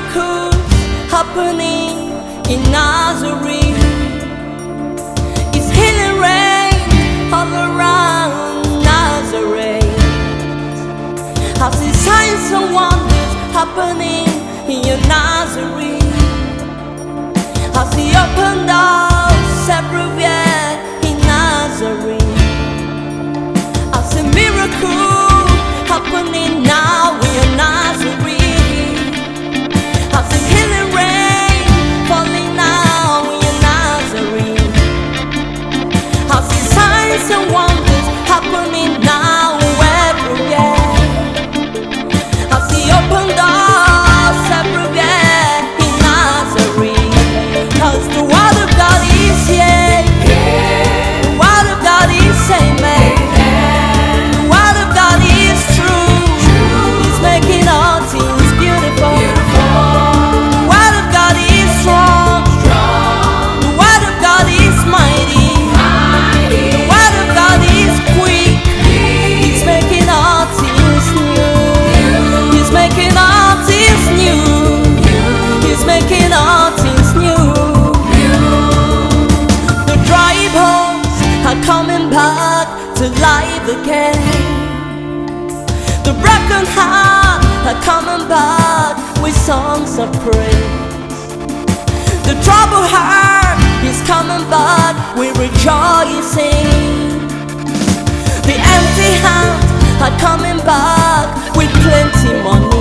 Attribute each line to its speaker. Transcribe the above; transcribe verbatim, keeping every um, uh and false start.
Speaker 1: miracles happening in Nazareth. It's healing rain all around Nazareth. I see signs and wonders happening in your Nazareth. I see open doors everywhere in Nazareth. I see miracles happening now in your Nazareth. I see healing rain falling now in your Nazareth. I see signs and wonders happening now everywhere. I see open doors everywhere in Nazareth. 'Cause the word of God is here. The word of God is amen. The word of God is true. He's making all things beautiful. The word of God is strong. The word of God is mighty. The word of God is quick. He's making all things new. He's making all things new. He's making all things new. The dry bones are coming back to life again. The broken heart are coming back with songs of praise. The troubled heart is coming back with rejoicing. The empty hand are coming back with plenty money.